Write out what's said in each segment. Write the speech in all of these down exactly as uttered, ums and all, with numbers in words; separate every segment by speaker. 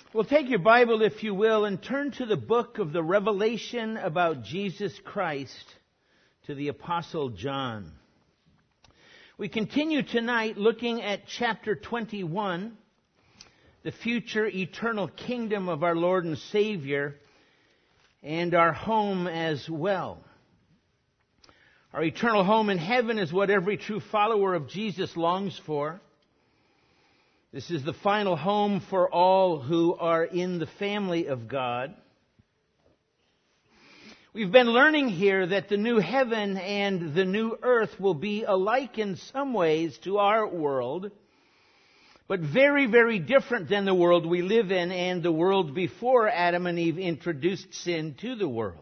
Speaker 1: Well, take your Bible, if you will, and turn to the book of the Revelation about Jesus Christ to the Apostle John. We continue tonight looking at chapter twenty-one, the future eternal kingdom of our Lord and Savior, and our home as well. Our eternal home in heaven is what every true follower of Jesus longs for. This is the final home for all who are in the family of God. We've been learning here that the new heaven and the new earth will be alike in some ways to our world, but very, very different than the world we live in and the world before Adam and Eve introduced sin to the world.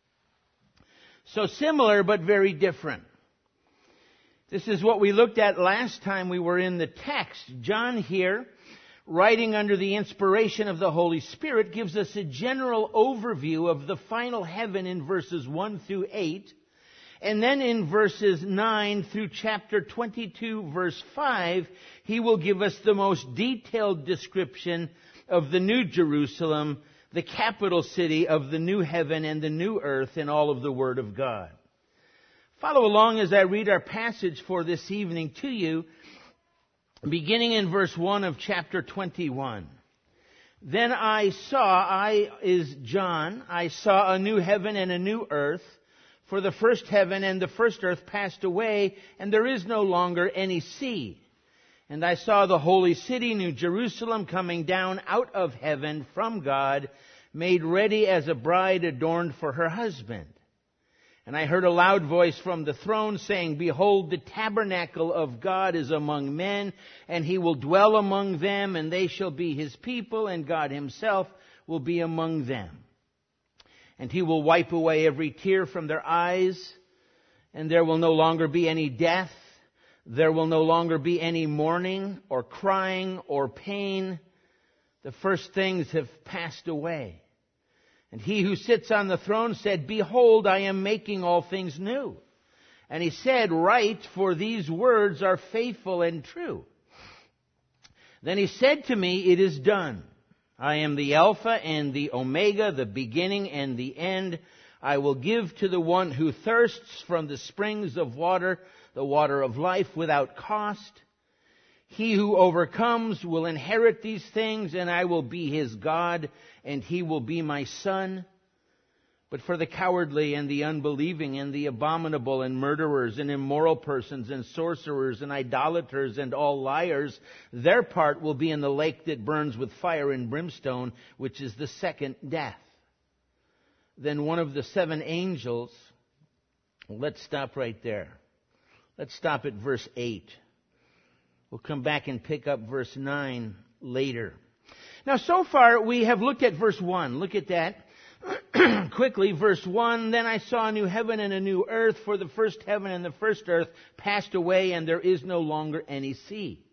Speaker 1: So similar, but very different. This is what we looked at last time we were in the text. John here, writing under the inspiration of the Holy Spirit, gives us a general overview of the final heaven in verses one through eight. And then in verses nine through chapter twenty-two, verse five, he will give us the most detailed description of the New Jerusalem, the capital city of the new heaven and the new earth in all of the Word of God. Follow along as I read our passage for this evening to you, beginning in verse one of chapter twenty-one. Then I saw, I is John, I saw a new heaven and a new earth, for the first heaven and the first earth passed away, and there is no longer any sea. And I saw the holy city, New Jerusalem, coming down out of heaven from God, made ready as a bride adorned for her husband. And I heard a loud voice from the throne saying, Behold, the tabernacle of God is among men, and he will dwell among them, and they shall be his people, and God himself will be among them. And he will wipe away every tear from their eyes, and there will no longer be any death. There will no longer be any mourning, or crying, or pain. The first things have passed away. And he who sits on the throne said, Behold, I am making all things new. And he said, Write, for these words are faithful and true. Then he said to me, It is done. I am the Alpha and the Omega, the beginning and the end. I will give to the one who thirsts from the springs of water, the water of life without cost. He who overcomes will inherit these things, and I will be his God, and he will be my son. But for the cowardly and the unbelieving and the abominable and murderers and immoral persons and sorcerers and idolaters and all liars, their part will be in the lake that burns with fire and brimstone, which is the second death. Then one of the seven angels, let's stop right there. Let's stop at verse eight. We'll come back and pick up verse nine later. Now, so far, we have looked at verse one. Look at that. Quickly, verse one, Then I saw a new heaven and a new earth, for the first heaven and the first earth passed away, and there is no longer any sea.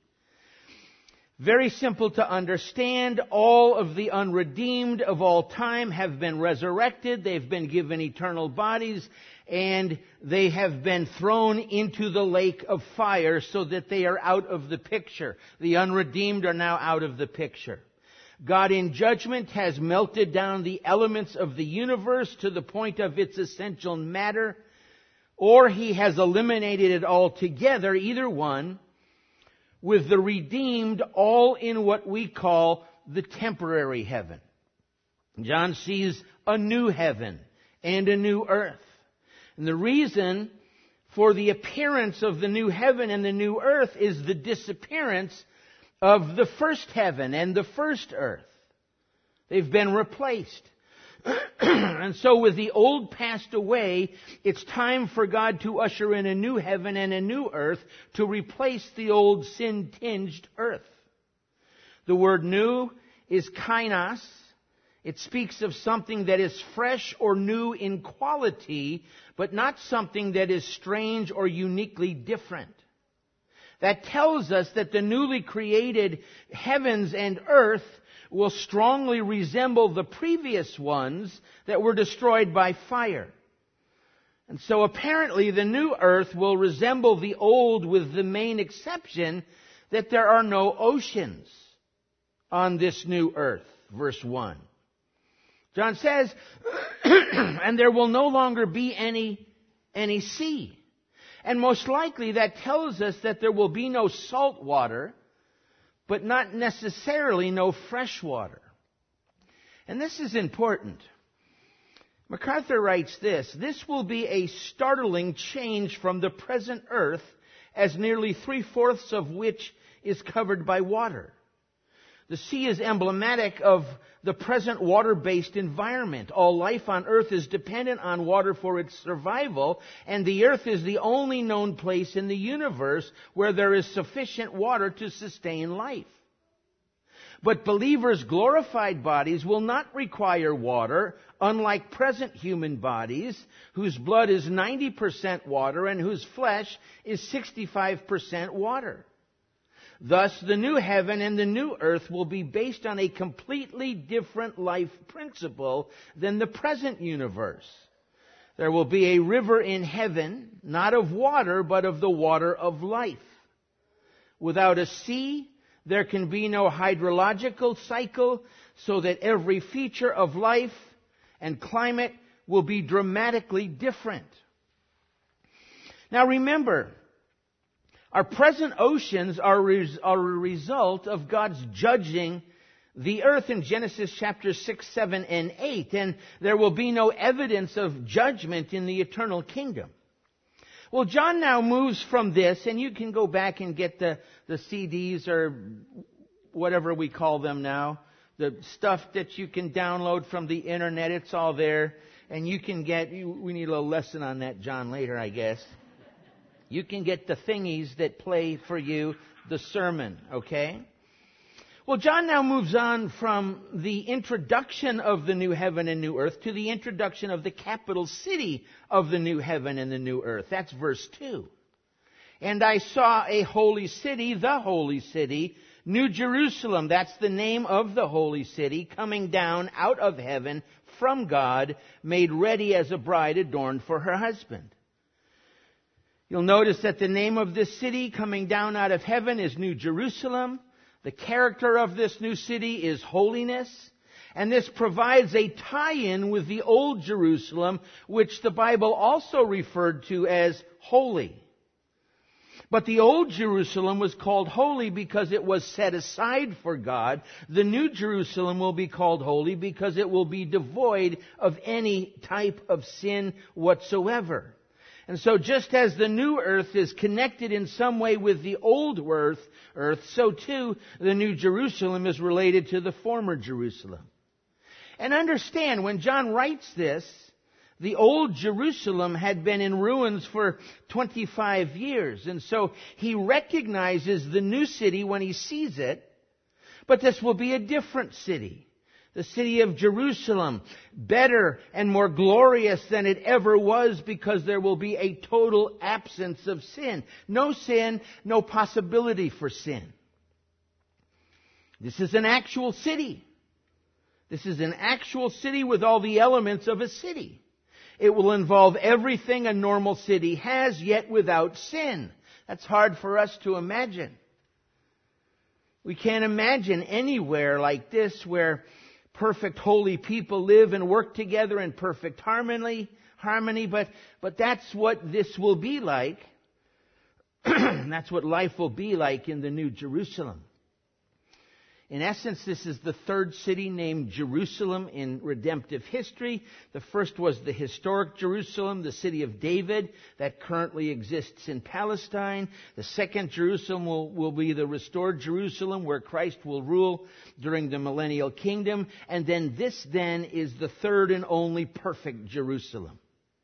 Speaker 1: Very simple to understand. All of the unredeemed of all time have been resurrected. They've been given eternal bodies, and they have been thrown into the lake of fire so that they are out of the picture. The unredeemed are now out of the picture. God in judgment has melted down the elements of the universe to the point of its essential matter, or he has eliminated it altogether, either one, with the redeemed all in what we call the temporary heaven. John sees a new heaven and a new earth. And the reason for the appearance of the new heaven and the new earth is the disappearance of the first heaven and the first earth. They've been replaced. And so with the old passed away, it's time for God to usher in a new heaven and a new earth to replace the old sin-tinged earth. The word new is kainos. It speaks of something that is fresh or new in quality, but not something that is strange or uniquely different. That tells us that the newly created heavens and earth will strongly resemble the previous ones that were destroyed by fire. And so apparently the new earth will resemble the old, with the main exception that there are no oceans on this new earth. verse one. John says, and there will no longer be any, any sea. And most likely that tells us that there will be no salt water, but not necessarily no fresh water. And this is important. MacArthur writes this, this will be a startling change from the present earth, as nearly three-fourths of which is covered by water. The sea is emblematic of the present water-based environment. All life on earth is dependent on water for its survival, and the earth is the only known place in the universe where there is sufficient water to sustain life. But believers' glorified bodies will not require water, unlike present human bodies, whose blood is ninety percent water and whose flesh is sixty-five percent water. Thus, the new heaven and the new earth will be based on a completely different life principle than the present universe. There will be a river in heaven, not of water, but of the water of life. Without a sea, there can be no hydrological cycle, so that every feature of life and climate will be dramatically different. Now remember, our present oceans are, res- are a result of God's judging the earth in Genesis chapter six, seven, and eight, and there will be no evidence of judgment in the eternal kingdom. Well, John now moves from this, and you can go back and get the, the C Ds or whatever we call them now, the stuff that you can download from the internet. It's all there, and you can get, we need a little lesson on that, John, later, I guess. You can get the thingies that play for you the sermon, okay? Well, John now moves on from the introduction of the new heaven and new earth to the introduction of the capital city of the new heaven and the new earth. That's verse two. And I saw a holy city, the holy city, New Jerusalem, that's the name of the holy city, coming down out of heaven from God, made ready as a bride adorned for her husband. You'll notice that the name of this city coming down out of heaven is New Jerusalem. The character of this new city is holiness. And this provides a tie-in with the old Jerusalem, which the Bible also referred to as holy. But the old Jerusalem was called holy because it was set aside for God. The new Jerusalem will be called holy because it will be devoid of any type of sin whatsoever. And so just as the new earth is connected in some way with the old earth, earth, so too the new Jerusalem is related to the former Jerusalem. And understand, when John writes this, the old Jerusalem had been in ruins for twenty-five years. And so he recognizes the new city when he sees it. But this will be a different city. The city of Jerusalem, better and more glorious than it ever was, because there will be a total absence of sin. No sin, no possibility for sin. This is an actual city. This is an actual city with all the elements of a city. It will involve everything a normal city has, yet without sin. That's hard for us to imagine. We can't imagine anywhere like this where perfect holy people live and work together in perfect harmony, harmony, but, but that's what this will be like. That's what life will be like in the New Jerusalem. In essence, this is the third city named Jerusalem in redemptive history. The first was the historic Jerusalem, the city of David, that currently exists in Palestine. The second Jerusalem will, will be the restored Jerusalem, where Christ will rule during the millennial kingdom. And then this then is the third and only perfect Jerusalem.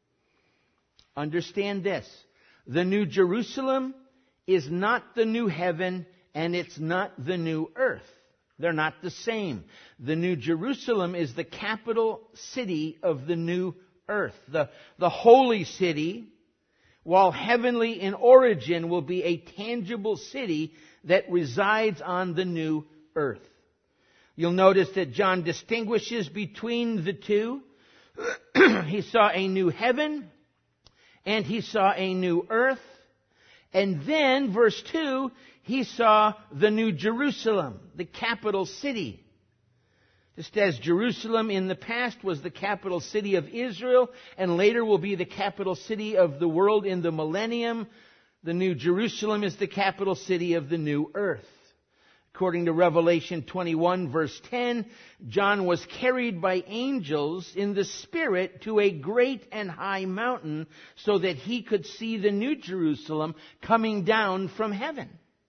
Speaker 1: Understand this. The New Jerusalem is not the new heaven, and it's not the new earth. They're not the same. The New Jerusalem is the capital city of the new earth. The, the holy city, while heavenly in origin, will be a tangible city that resides on the new earth. You'll notice that John distinguishes between the two. He saw a new heaven and he saw a new earth. And then, verse two, he saw the New Jerusalem, the capital city. Just as Jerusalem in the past was the capital city of Israel and later will be the capital city of the world in the millennium, the New Jerusalem is the capital city of the new earth. According to Revelation twenty-one verse ten, John was carried by angels in the Spirit to a great and high mountain so that he could see the New Jerusalem coming down from heaven.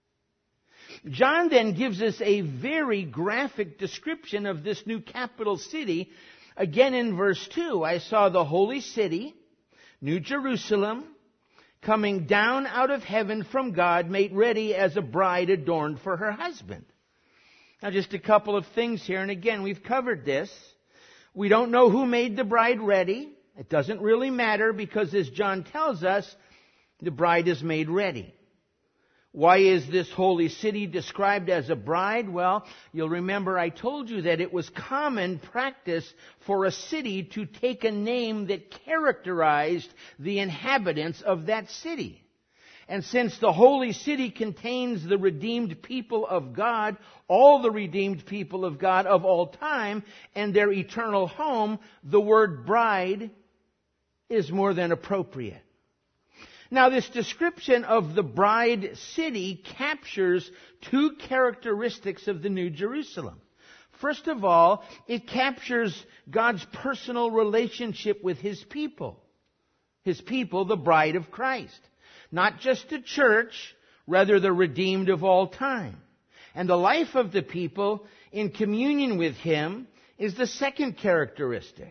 Speaker 1: John then gives us a very graphic description of this new capital city. Again in verse two, I saw the holy city, New Jerusalem, coming down out of heaven from God, made ready as a bride adorned for her husband. Now just a couple of things here, and again, we've covered this. We don't know who made the bride ready. It doesn't really matter because as John tells us, the bride is made ready. Why is this holy city described as a bride? Well, you'll remember I told you that it was common practice for a city to take a name that characterized the inhabitants of that city. And since the holy city contains the redeemed people of God, all the redeemed people of God of all time, and their eternal home, the word bride is more than appropriate. Now, this description of the bride city captures two characteristics of the New Jerusalem. First of all, it captures God's personal relationship with His people. His people, the bride of Christ. Not just the church, rather the redeemed of all time. And the life of the people in communion with Him is the second characteristic.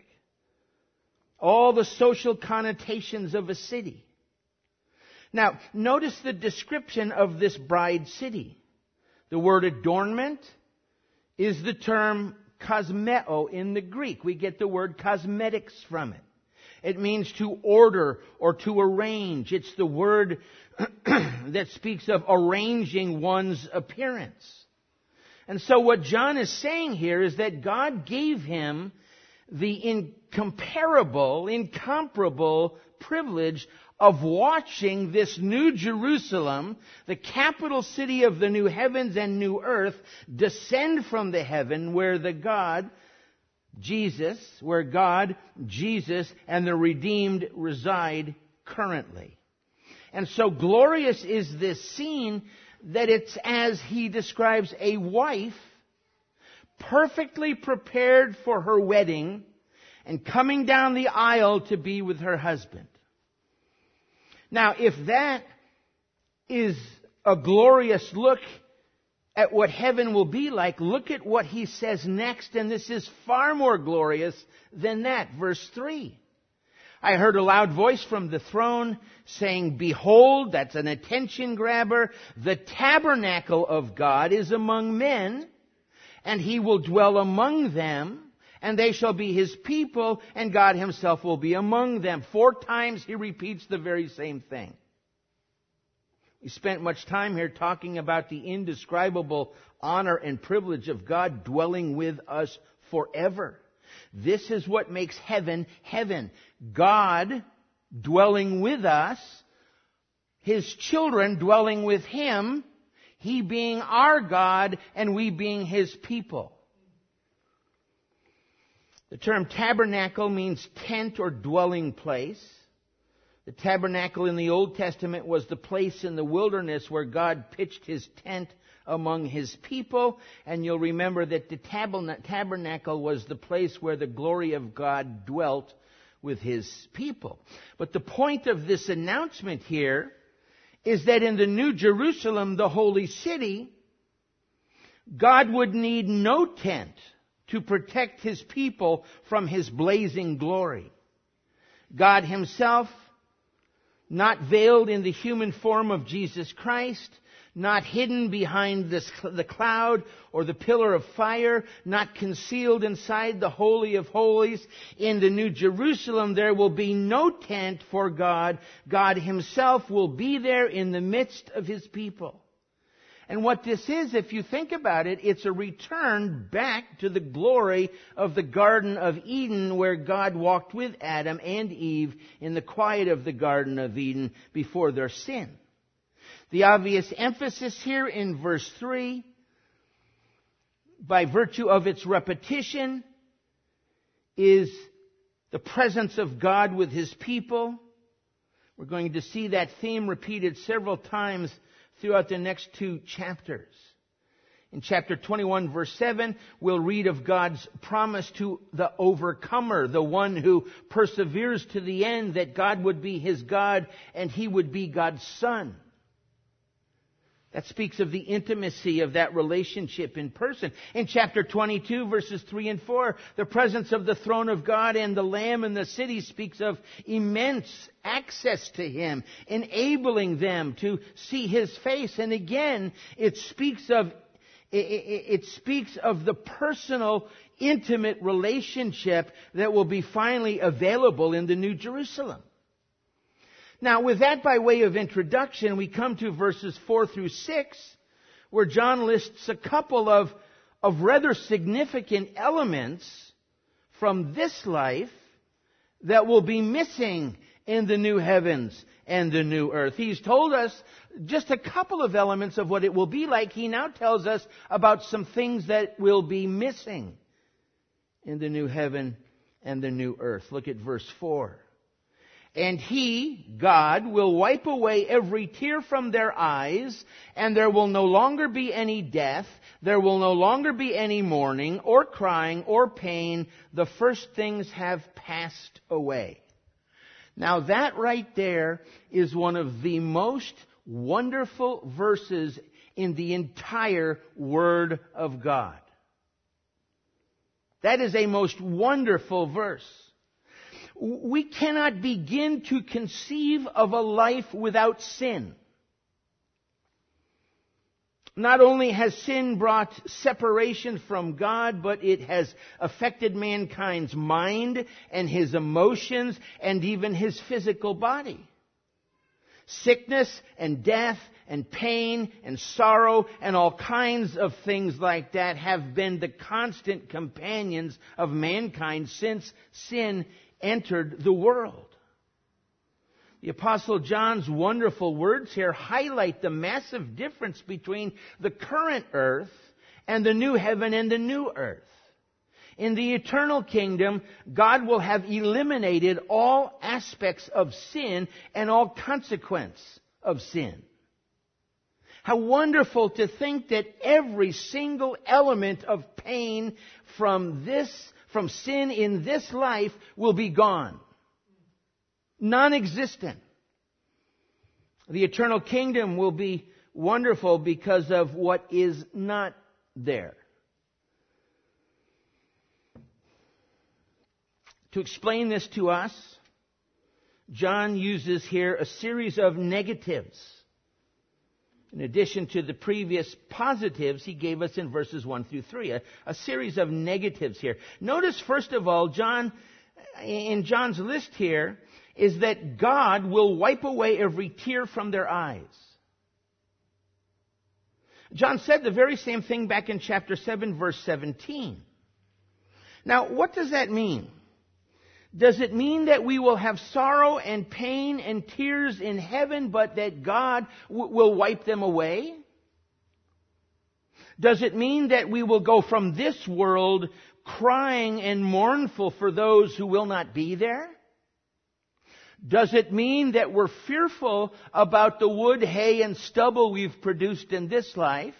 Speaker 1: All the social connotations of a city. Now, notice the description of this bride city. The word adornment is the term kosmeo in the Greek. We get the word cosmetics from it. It means to order or to arrange. It's the word that speaks of arranging one's appearance. And so what John is saying here is that God gave him the incomparable, incomparable privilege of watching this New Jerusalem, the capital city of the new heavens and new earth, descend from the heaven where the God, Jesus, where God, Jesus, and the redeemed reside currently. And so glorious is this scene that it's as he describes a wife perfectly prepared for her wedding and coming down the aisle to be with her husband. Now, if that is a glorious look at what heaven will be like, look at what he says next, and this is far more glorious than that. Verse three. I heard a loud voice from the throne saying, "Behold," that's an attention grabber, "the tabernacle of God is among men, and He will dwell among them, and they shall be His people, and God Himself will be among them." Four times He repeats the very same thing. We spent much time here talking about the indescribable honor and privilege of God dwelling with us forever. This is what makes heaven heaven. God dwelling with us, His children dwelling with Him, He being our God and we being His people. The term tabernacle means tent or dwelling place. The tabernacle in the Old Testament was the place in the wilderness where God pitched His tent among His people. And you'll remember that the tabernacle was the place where the glory of God dwelt with His people. But the point of this announcement here is that in the New Jerusalem, the holy city, God would need no tent to protect His people from His blazing glory. God Himself, not veiled in the human form of Jesus Christ, not hidden behind this, the cloud or the pillar of fire, not concealed inside the Holy of Holies. In the New Jerusalem, there will be no tent for God. God Himself will be there in the midst of His people. And what this is, if you think about it, it's a return back to the glory of the Garden of Eden where God walked with Adam and Eve in the quiet of the Garden of Eden before their sin. The obvious emphasis here in verse three by virtue of its repetition, is the presence of God with His people. We're going to see that theme repeated several times throughout the next two chapters. In chapter twenty-one, verse seven, we'll read of God's promise to the overcomer, the one who perseveres to the end, that God would be his God and he would be God's son. That speaks of the intimacy of that relationship in person. In chapter twenty-two, verses three and four, the presence of the throne of God and the Lamb in the city speaks of immense access to Him, enabling them to see His face. And again, it speaks of It speaks of the personal, intimate relationship that will be finally available in the New Jerusalem. Now, with that by way of introduction, we come to verses four through six, where John lists a couple of, of rather significant elements from this life that will be missing in the new heavens and the new earth. He's told us just a couple of elements of what it will be like. He now tells us about some things that will be missing in the new heaven and the new earth. Look at verse four. And He, God, will wipe away every tear from their eyes, and there will no longer be any death, there will no longer be any mourning, or crying, or pain. The first things have passed away. Now that right there is one of the most wonderful verses in the entire Word of God. That is a most wonderful verse. We cannot begin to conceive of a life without sin. Not only has sin brought separation from God, but it has affected mankind's mind and his emotions and even his physical body. Sickness and death and pain and sorrow and all kinds of things like that have been the constant companions of mankind since sin entered the world. The Apostle John's wonderful words here highlight the massive difference between the current earth and the new heaven and the new earth. In the eternal kingdom, God will have eliminated all aspects of sin and all consequence of sin. How wonderful to think that every single element of pain from this, from sin in this life will be gone. Non-existent. The eternal kingdom will be wonderful because of what is not there. To explain this to us, John uses here a series of negatives. In addition to the previous positives he gave us in verses one through three, a, a series of negatives here. Notice, first of all, John, in John's list here, is that God will wipe away every tear from their eyes. John said the very same thing back in chapter seven, verse seventeen. Now, what does that mean? Does it mean that we will have sorrow and pain and tears in heaven, but that God w- will wipe them away? Does it mean that we will go from this world crying and mournful for those who will not be there? Does it mean that we're fearful about the wood, hay, and stubble we've produced in this life?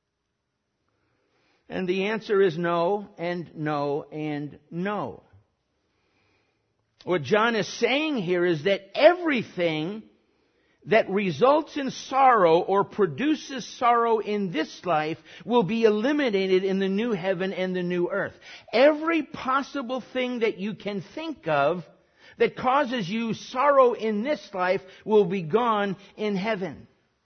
Speaker 1: And the answer is no, and no, and no. What John is saying here is that everything that results in sorrow or produces sorrow in this life will be eliminated in the new heaven and the new earth. Every possible thing that you can think of that causes you sorrow in this life will be gone in heaven.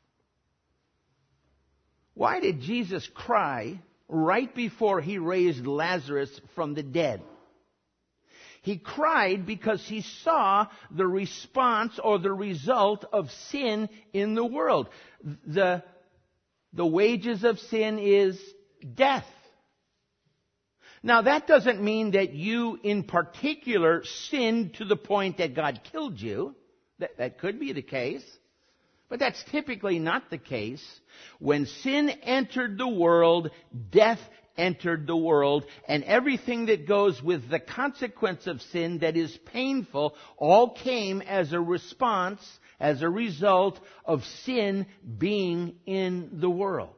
Speaker 1: Why did Jesus cry right before He raised Lazarus from the dead? He cried because he saw the response or the result of sin in the world. The, the wages of sin is death. Now, that doesn't mean that you in particular sinned to the point that God killed you. That, that could be the case. But that's typically not the case. When sin entered the world, death entered the world, and everything that goes with the consequence of sin that is painful all came as a response, as a result of sin being in the world.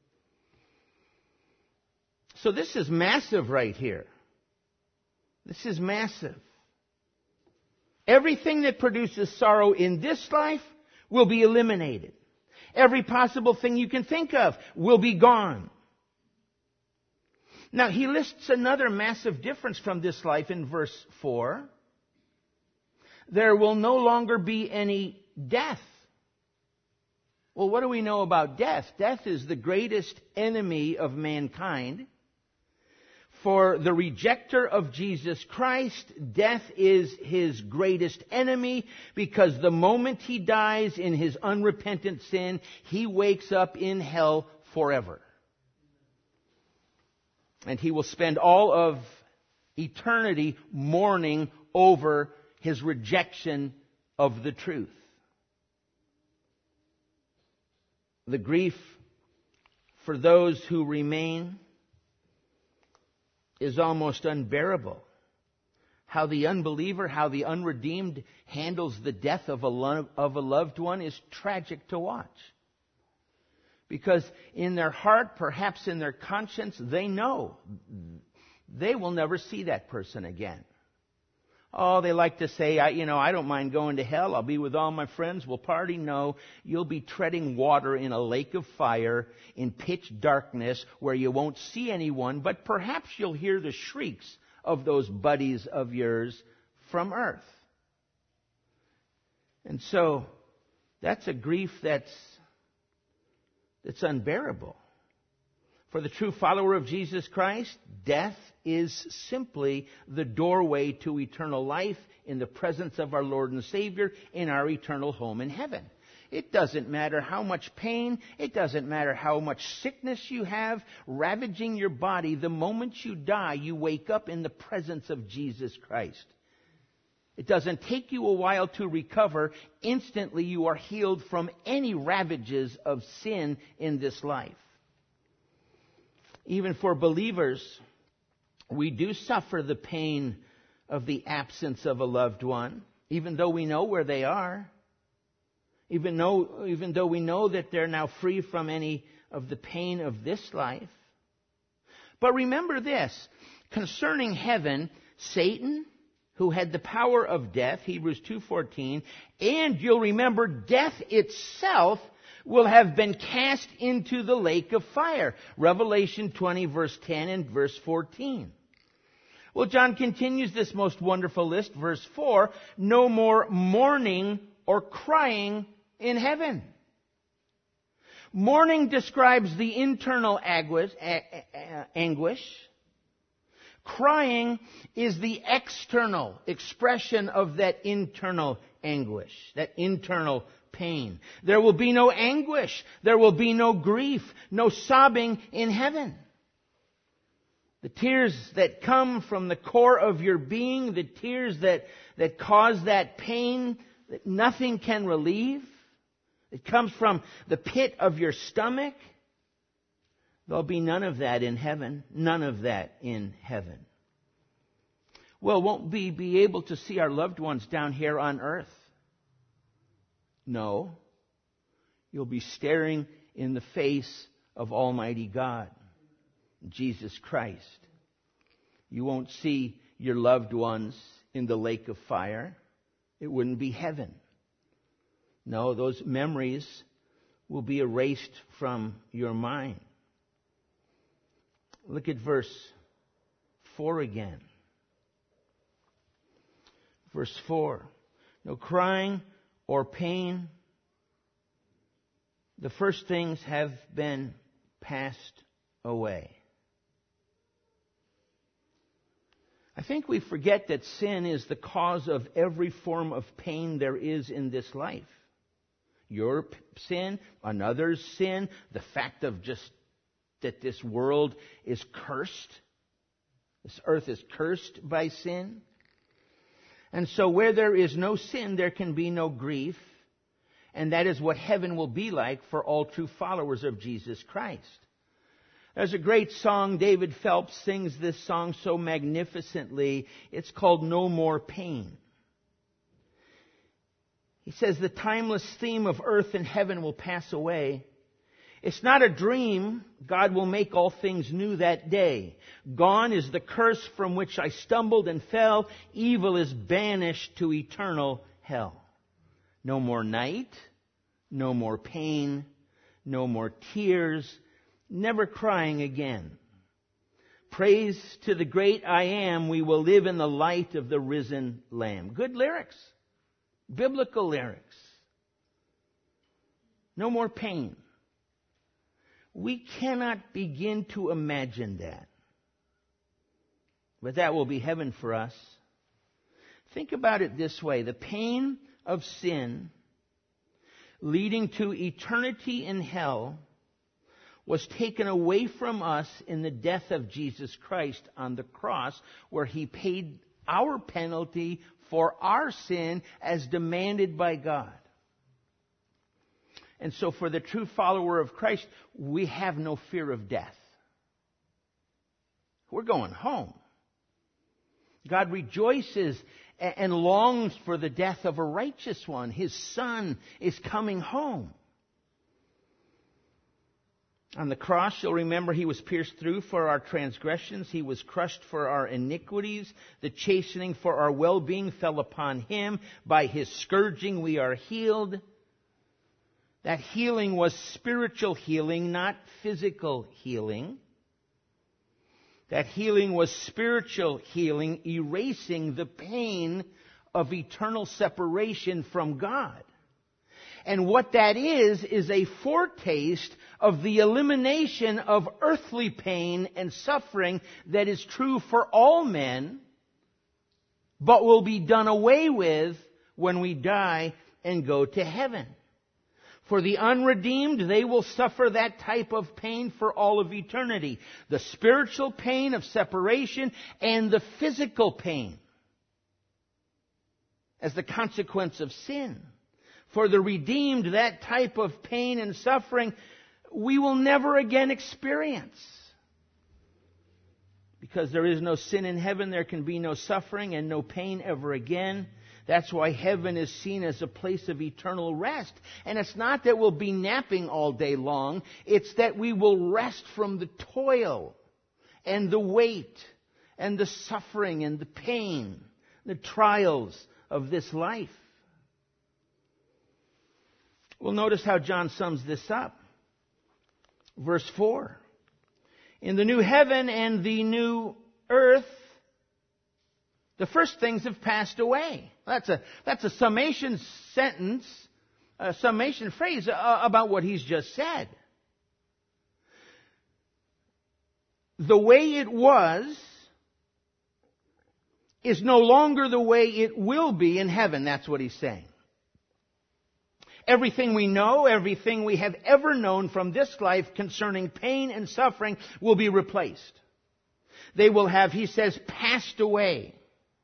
Speaker 1: So this is massive right here. This is massive. Everything that produces sorrow in this life will be eliminated. Every possible thing you can think of will be gone. Now, he lists another massive difference from this life in verse four. There will no longer be any death. Well, what do we know about death? Death is the greatest enemy of mankind. For the rejecter of Jesus Christ, death is his greatest enemy, because the moment he dies in his unrepentant sin, he wakes up in hell forever. And he will spend all of eternity mourning over his rejection of the truth. The grief for those who remain is almost unbearable. How the unbeliever, how the unredeemed handles the death of a, lo- of a loved one is tragic to watch. Because in their heart, perhaps in their conscience, they know they will never see that person again. Oh, they like to say, I, you know, I don't mind going to hell. I'll be with all my friends. We'll party. No, you'll be treading water in a lake of fire in pitch darkness where you won't see anyone, but perhaps you'll hear the shrieks of those buddies of yours from earth. And so that's a grief that's, that's unbearable. For the true follower of Jesus Christ, death is simply the doorway to eternal life in the presence of our Lord and Savior in our eternal home in heaven. It doesn't matter how much pain, it doesn't matter how much sickness you have ravaging your body. The moment you die, you wake up in the presence of Jesus Christ. It doesn't take you a while to recover. Instantly you are healed from any ravages of sin in this life. Even for believers, we do suffer the pain of the absence of a loved one, even though we know where they are. Even though, even though we know that they're now free from any of the pain of this life. But remember this, concerning heaven, Satan, who had the power of death, Hebrews two fourteen, and you'll remember death itself will have been cast into the lake of fire. Revelation twenty, verse ten and verse fourteen. Well, John continues this most wonderful list, verse four, no more mourning or crying in heaven. Mourning describes the internal anguish. Crying is the external expression of that internal anguish, that internal pain. There will be no anguish. There will be no grief, no sobbing in heaven. The tears that come from the core of your being, the tears that, that cause that pain that nothing can relieve, it comes from the pit of your stomach. There'll be none of that in heaven. None of that in heaven. Well, won't we be able to see our loved ones down here on earth? No. You'll be staring in the face of Almighty God, Jesus Christ. You won't see your loved ones in the lake of fire. It wouldn't be heaven. No, those memories will be erased from your mind. Look at verse four again. Verse four. No crying or pain. The first things have been passed away. I think we forget that sin is the cause of every form of pain there is in this life. Your sin, another's sin, the fact of just that this world is cursed. This earth is cursed by sin. And so where there is no sin, there can be no grief. And that is what heaven will be like for all true followers of Jesus Christ. There's a great song. David Phelps sings this song so magnificently. It's called No More Pain. He says, the timeless theme of earth and heaven will pass away. It's not a dream. God will make all things new that day. Gone is the curse from which I stumbled and fell. Evil is banished to eternal hell. No more night. No more pain. No more tears. Never crying again. Praise to the great I Am. We will live in the light of the risen Lamb. Good lyrics. Biblical lyrics. No more pain. We cannot begin to imagine that. But that will be heaven for us. Think about it this way. The pain of sin leading to eternity in hell was taken away from us in the death of Jesus Christ on the cross, where He paid our penalty for our sin as demanded by God. And so for the true follower of Christ, we have no fear of death. We're going home. God rejoices and longs for the death of a righteous one. His Son is coming home. On the cross, you'll remember He was pierced through for our transgressions. He was crushed for our iniquities. The chastening for our well-being fell upon Him. By His scourging we are healed. That healing was spiritual healing, not physical healing. That healing was spiritual healing, erasing the pain of eternal separation from God. And what that is, is a foretaste of the elimination of earthly pain and suffering that is true for all men, but will be done away with when we die and go to heaven. For the unredeemed, they will suffer that type of pain for all of eternity. The spiritual pain of separation and the physical pain as the consequence of sin. For the redeemed, that type of pain and suffering we will never again experience. Because there is no sin in heaven, there can be no suffering and no pain ever again. That's why heaven is seen as a place of eternal rest. And it's not that we'll be napping all day long. It's that we will rest from the toil and the weight and the suffering and the pain, the trials of this life. Well, notice how John sums this up. Verse four. In the new heaven and the new earth, the first things have passed away. That's a, that's a summation sentence, a summation phrase about what he's just said. The way it was is no longer the way it will be in heaven. That's what he's saying. Everything we know, everything we have ever known from this life concerning pain and suffering will be replaced. They will have, he says, passed away,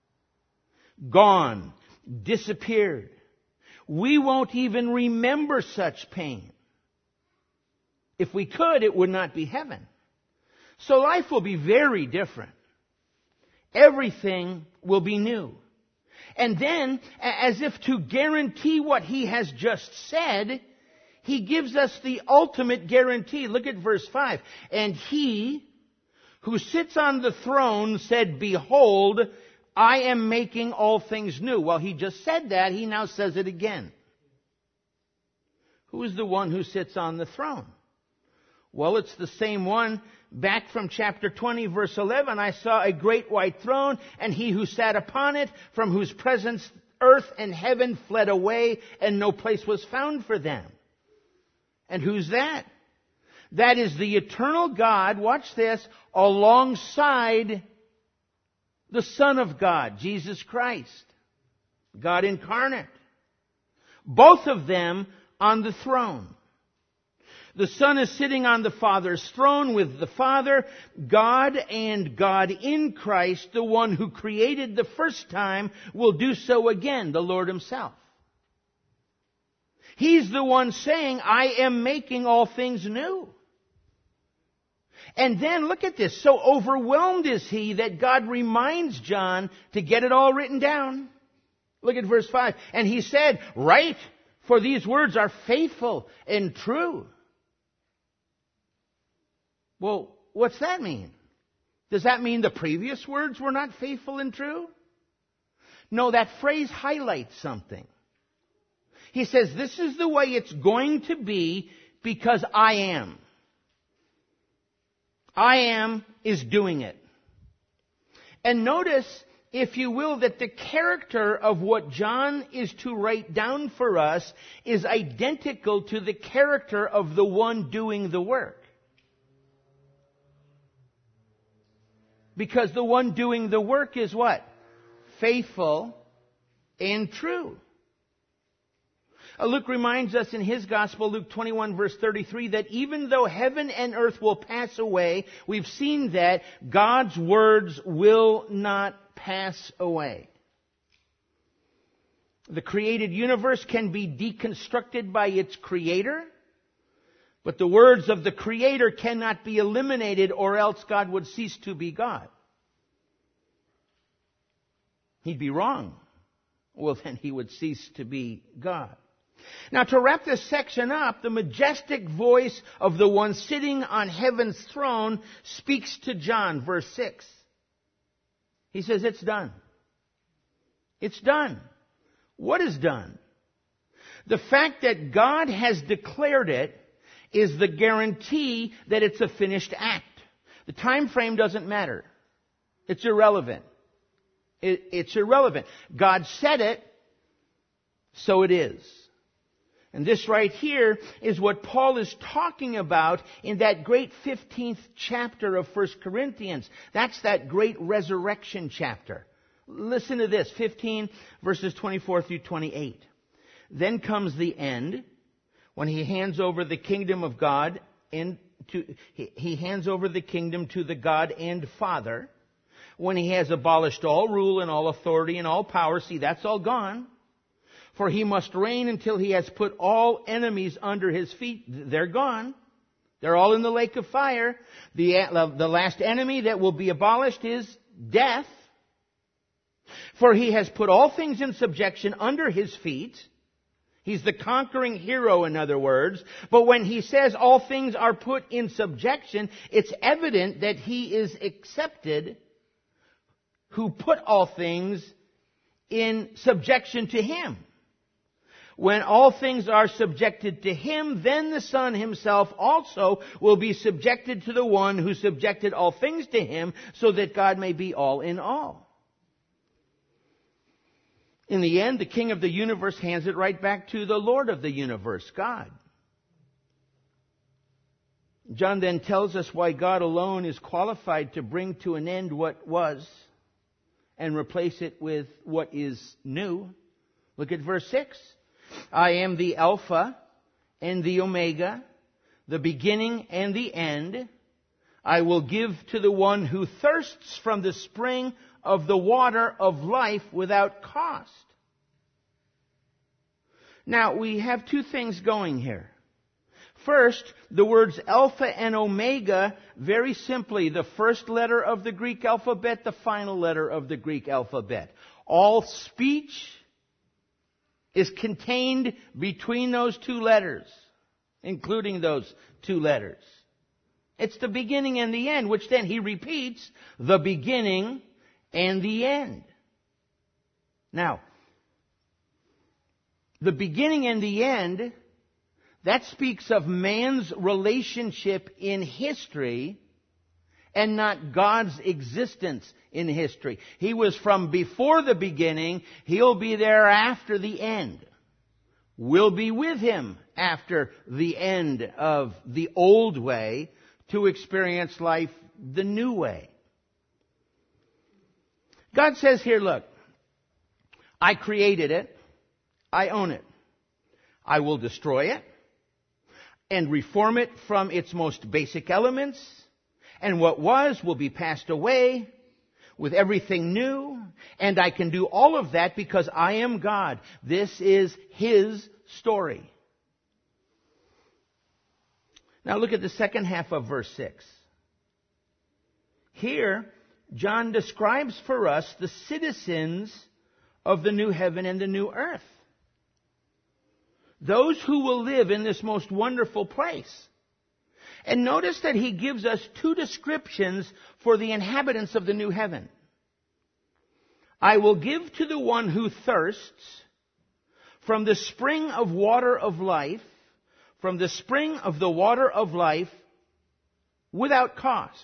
Speaker 1: gone, disappeared. We won't even remember such pain. If we could, it would not be heaven. So life will be very different. Everything will be new. And then, as if to guarantee what he has just said, he gives us the ultimate guarantee. Look at verse five. And he who sits on the throne said, Behold, I am making all things new. Well, he just said that. He now says it again. Who is the one who sits on the throne? Well, it's the same one. Back from chapter twenty, verse eleven, I saw a great white throne, and he who sat upon it, from whose presence earth and heaven fled away, and no place was found for them. And who's that? That is the eternal God, watch this, alongside the Son of God, Jesus Christ, God incarnate. Both of them on the throne. The Son is sitting on the Father's throne with the Father, God and God in Christ, the one who created the first time, will do so again, the Lord Himself. He's the one saying, I am making all things new. And then look at this. So overwhelmed is he that God reminds John to get it all written down. Look at verse five. And he said, write, for these words are faithful and true. Well, what's that mean? Does that mean the previous words were not faithful and true? No, that phrase highlights something. He says, this is the way it's going to be because I am. I am is doing it. And notice, if you will, that the character of what John is to write down for us is identical to the character of the one doing the work. Because the one doing the work is what? Faithful and true. Uh, Luke reminds us in his gospel, Luke twenty-one verse thirty-three, that even though heaven and earth will pass away, we've seen that God's words will not pass away. The created universe can be deconstructed by its creator, but the words of the Creator cannot be eliminated, or else God would cease to be God. He'd be wrong. Well, then he would cease to be God. Now, to wrap this section up, the majestic voice of the one sitting on heaven's throne speaks to John, verse six. He says, it's done. It's done. What is done? The fact that God has declared it is the guarantee that it's a finished act. The time frame doesn't matter. It's irrelevant. It, it's irrelevant. God said it, so it is. And this right here is what Paul is talking about in that great fifteenth chapter of First Corinthians. That's that great resurrection chapter. Listen to this, fifteen verses twenty-four through twenty-eight. Then comes the end, when he hands over the kingdom of God and to, he, he hands over the kingdom to the God and Father, when he has abolished all rule and all authority and all power. See, that's all gone. For he must reign until he has put all enemies under his feet. They're gone. They're all in the lake of fire. The, the last enemy that will be abolished is death. For he has put all things in subjection under his feet. He's the conquering hero, in other words. But when he says all things are put in subjection, it's evident that he is accepted who put all things in subjection to him. When all things are subjected to him, then the Son himself also will be subjected to the one who subjected all things to him, so that God may be all in all. In the end, the King of the universe hands it right back to the Lord of the universe, God. John then tells us why God alone is qualified to bring to an end what was and replace it with what is new. Look at verse six. I am the Alpha and the Omega, the beginning and the end. I will give to the one who thirsts from the spring of the water of life without cost. Now, we have two things going here. First, the words Alpha and Omega, very simply, the first letter of the Greek alphabet, the final letter of the Greek alphabet. All speech is contained between those two letters, including those two letters. It's the beginning and the end, which then he repeats, the beginning and the end. Now, the beginning and the end, that speaks of man's relationship in history and not God's existence in history. He was from before the beginning. He'll be there after the end. We'll be with him after the end of the old way to experience life the new way. God says here, look, I created it. I own it. I will destroy it and reform it from its most basic elements. And what was will be passed away with everything new. And I can do all of that because I am God. This is His story. Now look at the second half of verse six. Here, John describes for us the citizens of the new heaven and the new earth. Those who will live in this most wonderful place. And notice that he gives us two descriptions for the inhabitants of the new heaven. I will give to the one who thirsts from the spring of water of life, from the spring of the water of life, without cost.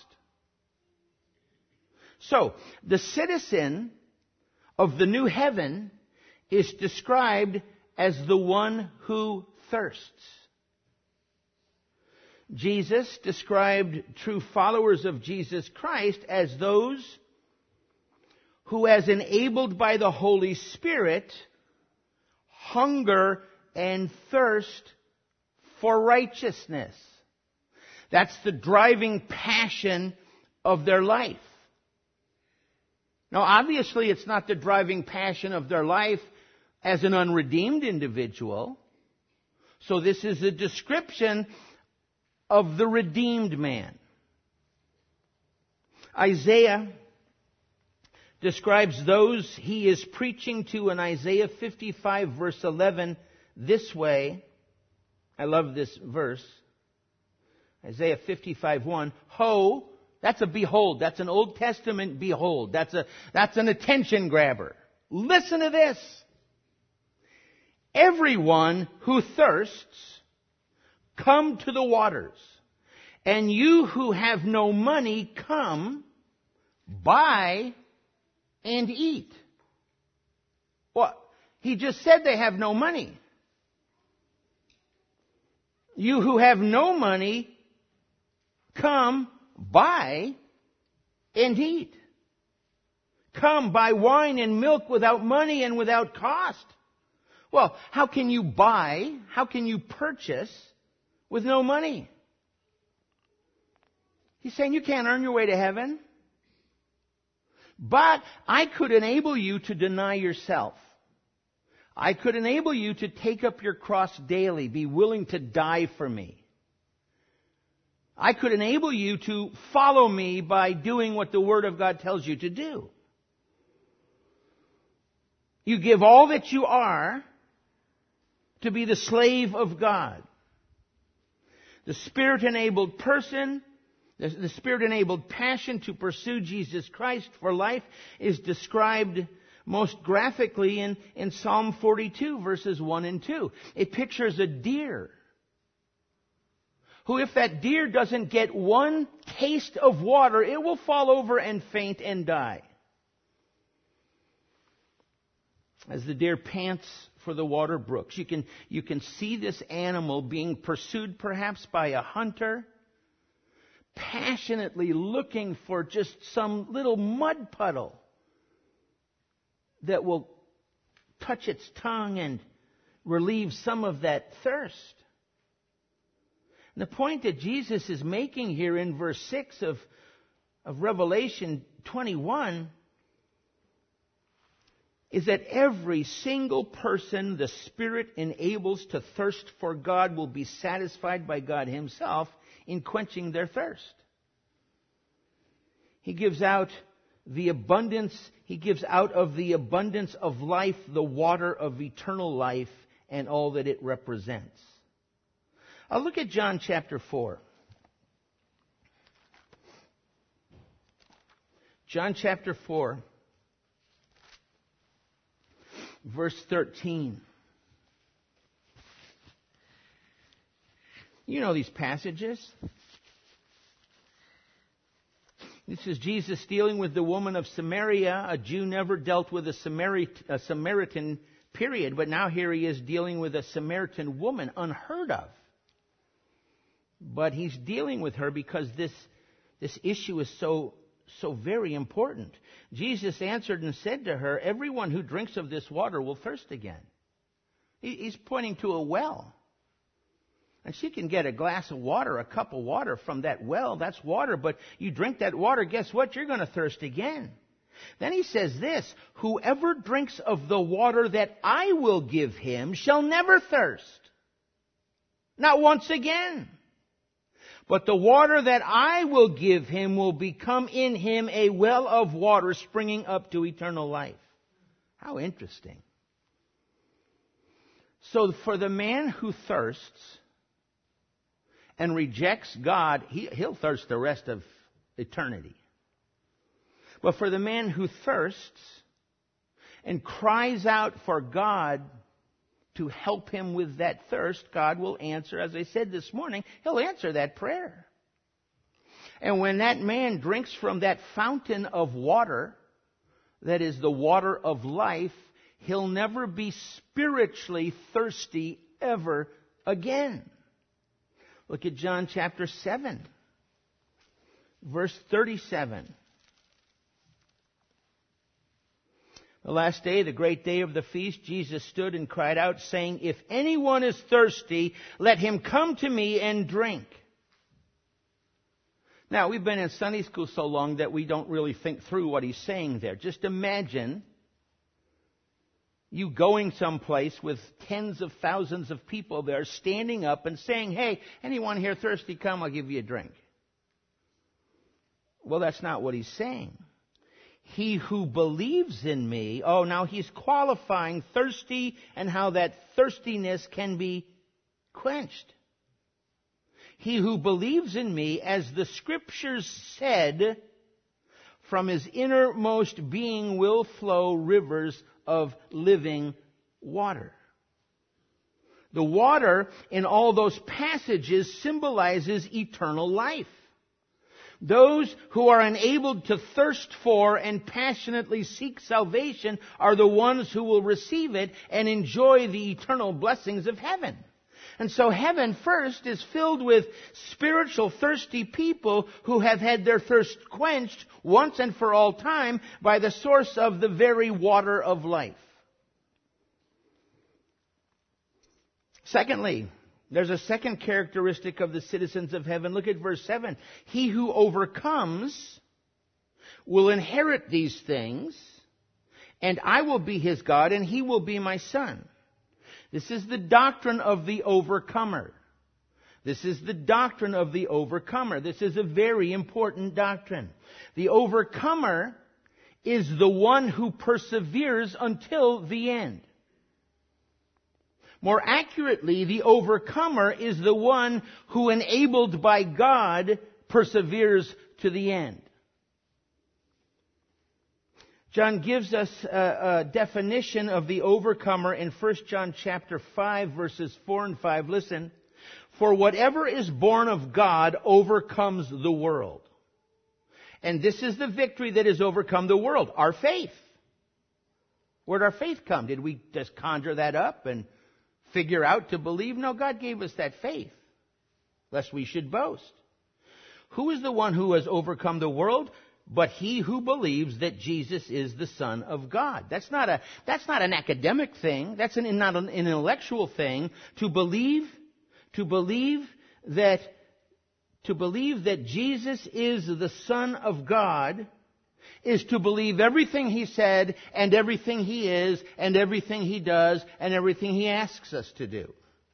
Speaker 1: So, the citizen of the new heaven is described as the one who thirsts. Jesus described true followers of Jesus Christ as those who, as enabled by the Holy Spirit, hunger and thirst for righteousness. That's the driving passion of their life. Now, obviously, it's not the driving passion of their life as an unredeemed individual. So this is a description of the redeemed man. Isaiah describes those he is preaching to in Isaiah fifty-five, verse eleven, this way. I love this verse. Isaiah fifty-five, one. Ho, that's a behold. That's an Old Testament behold. That's a, that's an attention grabber. Listen to this. Everyone who thirsts, come to the waters. And you who have no money, come, buy, and eat. Well, he just said they have no money. You who have no money, come, buy, and eat. Come, buy wine and milk without money and without cost. Well, how can you buy, how can you purchase with no money? He's saying you can't earn your way to heaven. But I could enable you to deny yourself. I could enable you to take up your cross daily, be willing to die for me. I could enable you to follow me by doing what the Word of God tells you to do. You give all that you are to be the slave of God. The Spirit-enabled person, the, the Spirit-enabled passion to pursue Jesus Christ for life is described most graphically in, in Psalm forty-two, verses one and two. It pictures a deer who, if that deer doesn't get one taste of water, it will fall over and faint and die. As the deer pants for the water brooks, you can, you can see this animal being pursued perhaps by a hunter, passionately looking for just some little mud puddle that will touch its tongue and relieve some of that thirst. And the point that Jesus is making here in verse six of, of Revelation twenty-one is that every single person the Spirit enables to thirst for God will be satisfied by God Himself in quenching their thirst. He gives out the abundance, He gives out of the abundance of life the water of eternal life and all that it represents. I'll look at John chapter four. John chapter four. Verse thirteen. You know these passages. This is Jesus dealing with the woman of Samaria. A Jew never dealt with a, Samarit- a Samaritan, period. But now here he is dealing with a Samaritan woman, unheard of. But he's dealing with her because this, this issue is so So very important. Jesus answered and said to her, everyone who drinks of this water will thirst again. He's pointing to a well. And she can get a glass of water, a cup of water from that well. That's water. But you drink that water, guess what? You're going to thirst again. Then he says this, whoever drinks of the water that I will give him shall never thirst. Not once again. But the water that I will give him will become in him a well of water springing up to eternal life. How interesting. So for the man who thirsts and rejects God, he, he'll thirst the rest of eternity. But for the man who thirsts and cries out for God to help him with that thirst, God will answer, as I said this morning, He'll answer that prayer. And when that man drinks from that fountain of water, that is the water of life, he'll never be spiritually thirsty ever again. Look at John chapter seven, verse thirty-seven. The last day, the great day of the feast, Jesus stood and cried out, saying, "If anyone is thirsty, let him come to me and drink." Now, we've been in Sunday school so long that we don't really think through what he's saying there. Just imagine you going someplace with tens of thousands of people there, standing up and saying, "Hey, anyone here thirsty, come, I'll give you a drink." Well, that's not what he's saying. He who believes in me, oh, now he's qualifying thirsty and how that thirstiness can be quenched. He who believes in me, as the Scriptures said, from his innermost being will flow rivers of living water. The water in all those passages symbolizes eternal life. Those who are enabled to thirst for and passionately seek salvation are the ones who will receive it and enjoy the eternal blessings of heaven. And so heaven first is filled with spiritual thirsty people who have had their thirst quenched once and for all time by the source of the very water of life. Secondly, there's a second characteristic of the citizens of heaven. Look at verse seven. He who overcomes will inherit these things, and I will be his God, and he will be my son. This is the doctrine of the overcomer. This is the doctrine of the overcomer. This is a very important doctrine. The overcomer is the one who perseveres until the end. More accurately, the overcomer is the one who, enabled by God, perseveres to the end. John gives us a, a definition of the overcomer in First John chapter five, verses four and five. Listen, "For whatever is born of God overcomes the world." And this is the victory that has overcome the world, our faith. Where'd our faith come? Did we just conjure that up and figure out to believe? No, God gave us that faith, lest we should boast. Who is the one who has overcome the world? But he who believes that Jesus is the Son of God. That's not a, that's not an academic thing. That's an, not an intellectual thing. To believe, to believe that, to believe that Jesus is the Son of God is to believe everything He said and everything He is and everything He does and everything He asks us to do.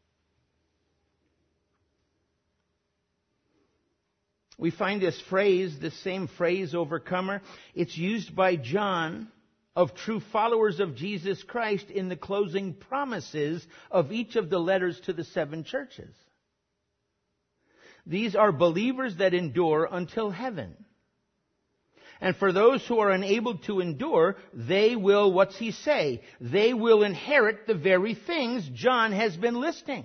Speaker 1: We find this phrase, this same phrase, overcomer, it's used by John of true followers of Jesus Christ in the closing promises of each of the letters to the seven churches. These are believers that endure until heaven. And for those who are unable to endure, they will, what's he say? They will inherit the very things John has been listing.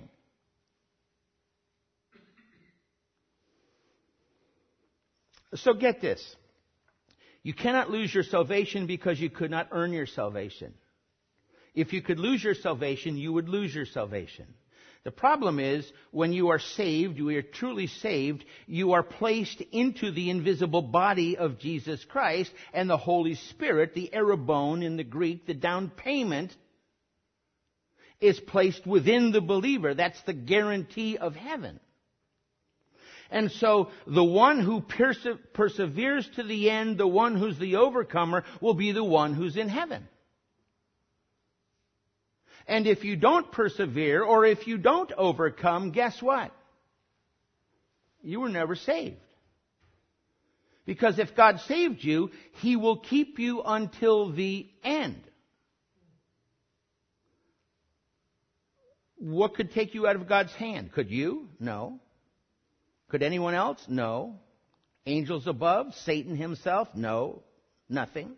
Speaker 1: So get this. You cannot lose your salvation because you could not earn your salvation. If you could lose your salvation, you would lose your salvation. The problem is, when you are saved, you are truly saved, you are placed into the invisible body of Jesus Christ, and the Holy Spirit, the arabon in the Greek, the down payment, is placed within the believer. That's the guarantee of heaven. And so the one who perse- perseveres to the end, the one who's the overcomer, will be the one who's in heaven. And if you don't persevere, or if you don't overcome, guess what? you were never saved. Because if God saved you, He will keep you until the end. What could take you out of God's hand? Could you? No. Could anyone else? No. Angels above? Satan himself? No. Nothing.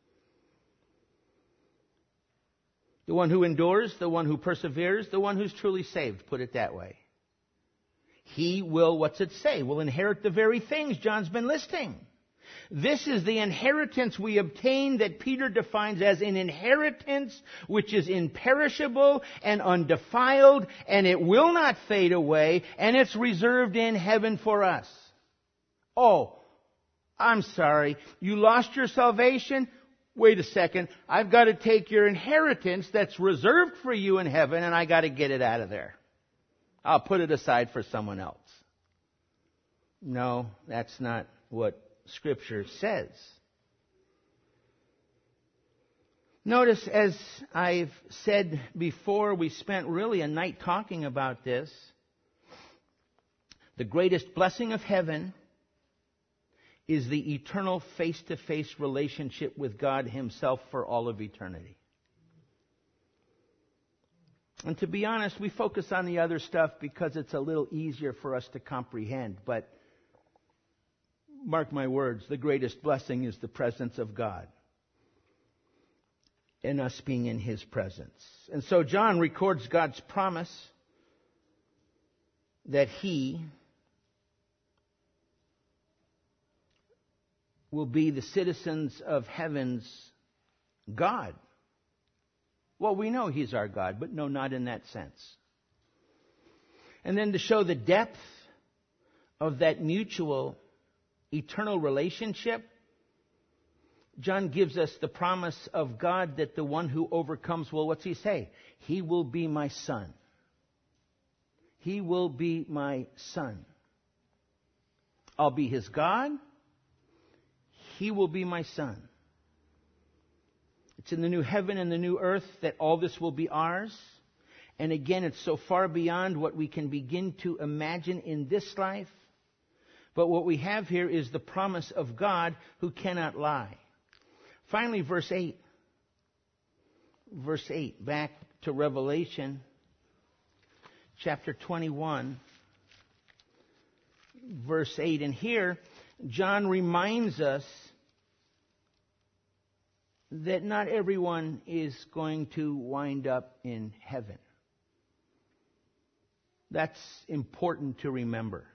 Speaker 1: The one who endures, the one who perseveres, the one who's truly saved, put it that way. He will, what's it say? Will inherit the very things John's been listing. This is the inheritance we obtain that Peter defines as an inheritance which is imperishable and undefiled, and it will not fade away, and it's reserved in heaven for us. Oh, I'm sorry. You lost your salvation? Wait a second. I've got to take your inheritance that's reserved for you in heaven, and I got to get it out of there. I'll put it aside for someone else. No, that's not what Scripture says. Notice, as I've said before, we spent really a night talking about this. The greatest blessing of heaven is the eternal face-to-face relationship with God Himself for all of eternity. And to be honest, we focus on the other stuff because it's a little easier for us to comprehend. But mark my words, the greatest blessing is the presence of God and us being in His presence. And so John records God's promise that He will be the citizens of heaven's God. Well, we know He's our God, but no, not in that sense. And then to show the depth of that mutual eternal relationship, John gives us the promise of God that the one who overcomes, well, what's He say? He will be my son. He will be my son. I'll be His God. He will be my son. It's in the new heaven and the new earth that all this will be ours. And again, it's so far beyond what we can begin to imagine in this life. But what we have here is the promise of God who cannot lie. Finally, verse eight. Verse eight, back to Revelation chapter twenty-one, verse eight. And here, John reminds us that not everyone is going to wind up in heaven. That's important to remember.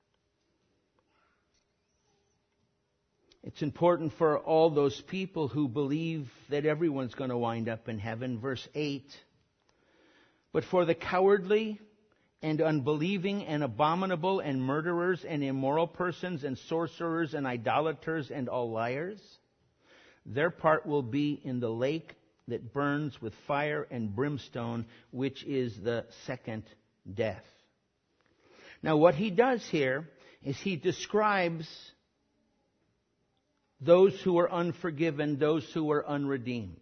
Speaker 1: It's important for all those people who believe that everyone's going to wind up in heaven. Verse eight. But for the cowardly and unbelieving and abominable and murderers and immoral persons and sorcerers and idolaters and all liars, their part will be in the lake that burns with fire and brimstone, which is the second death. Now, what he does here is he describes those who are unforgiven, those who are unredeemed.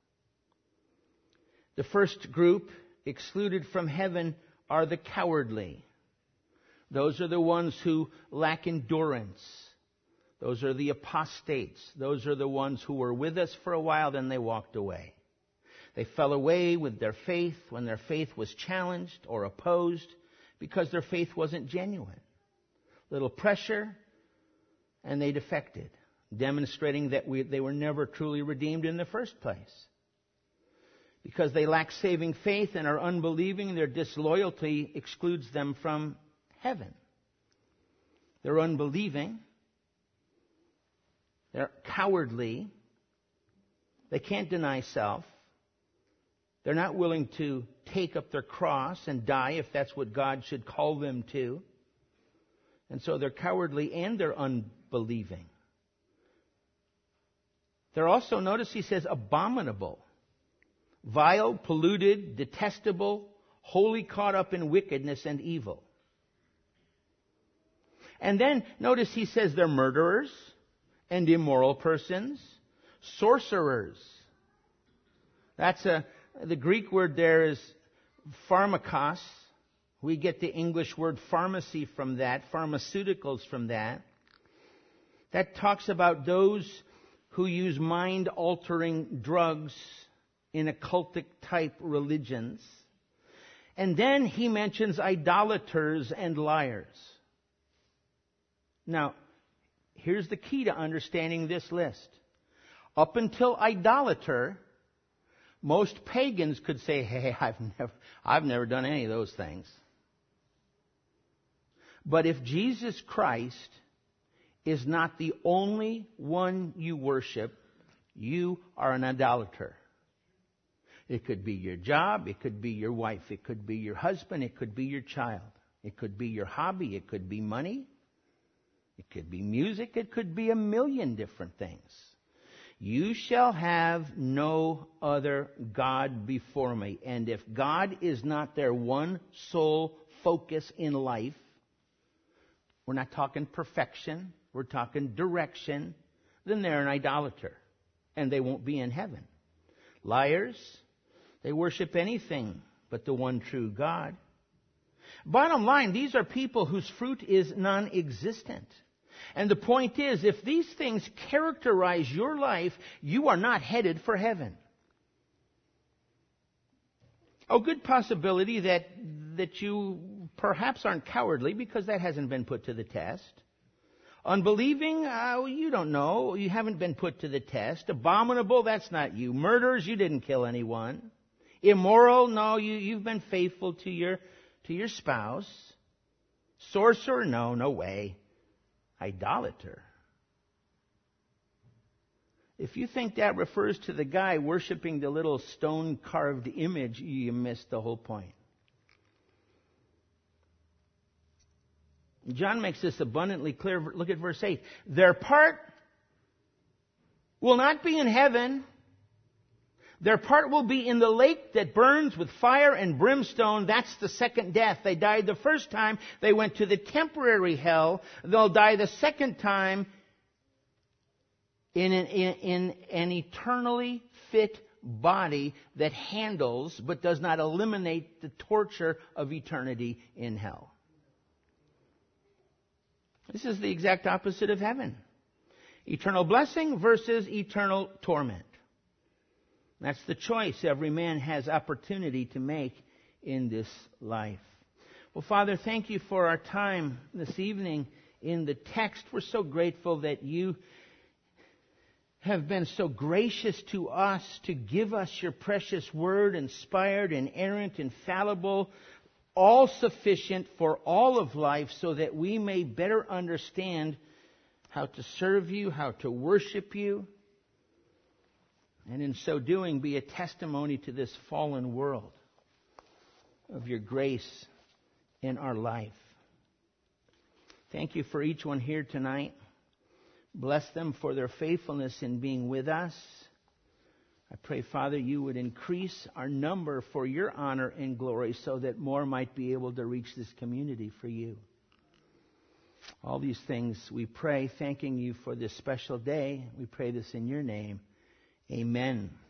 Speaker 1: The first group excluded from heaven are the cowardly. Those are the ones who lack endurance. Those are the apostates. Those are the ones who were with us for a while, then they walked away. They fell away with their faith when their faith was challenged or opposed because their faith wasn't genuine. Little pressure, and they defected, demonstrating that we, they were never truly redeemed in the first place. Because they lack saving faith and are unbelieving, their disloyalty excludes them from heaven. They're unbelieving. They're cowardly. They can't deny self. They're not willing to take up their cross and die if that's what God should call them to. And so they're cowardly and they're unbelieving. They're also, notice he says, abominable, vile, polluted, detestable, wholly caught up in wickedness and evil. And then notice he says they're murderers and immoral persons, sorcerers. That's a, the Greek word there is pharmakos, We get the English word pharmacy from that, pharmaceuticals from that. That talks about those who use mind-altering drugs in occultic type religions. And then he mentions idolaters and liars. Now, here's the key to understanding this list. Up until idolater, most pagans could say, hey, I've never, I've never done any of those things. But if Jesus Christ is not the only one you worship, you are an idolater. It could be your job, it could be your wife, it could be your husband, it could be your child. It could be your hobby, it could be money, it could be music, it could be a million different things. You shall have no other God before me. And if God is not their one sole focus in life, we're not talking perfection, we're talking direction, then they're an idolater. And they won't be in heaven. Liars, they worship anything but the one true God. Bottom line, these are people whose fruit is non-existent. And the point is, if these things characterize your life, you are not headed for heaven. A good possibility that, that you perhaps aren't cowardly, because that hasn't been put to the test. Unbelieving, uh, you don't know. You haven't been put to the test. Abominable, that's not you. Murderers, you didn't kill anyone. Immoral, no, you, you've been faithful to your, to your spouse. Sorcerer, no, no way. Idolater. If you think that refers to the guy worshiping the little stone-carved image, you missed the whole point. John makes this abundantly clear. Look at verse eight. Their part will not be in heaven. Their part will be in the lake that burns with fire and brimstone. That's the second death. They died the first time. They went to the temporary hell. They'll die the second time in an, in, in an eternally fit body that handles but does not eliminate the torture of eternity in hell. This is the exact opposite of heaven. Eternal blessing versus eternal torment. That's the choice every man has opportunity to make in this life. Well, Father, thank you for our time this evening in the text. We're so grateful that you have been so gracious to us to give us your precious word, inspired, inerrant, infallible, all sufficient for all of life, so that we may better understand how to serve you, how to worship you, and in so doing be a testimony to this fallen world of your grace in our life. Thank you for each one here tonight. Bless them for their faithfulness in being with us. I pray, Father, you would increase our number for your honor and glory, so that more might be able to reach this community for you. All these things we pray, thanking you for this special day. We pray this in your name. Amen.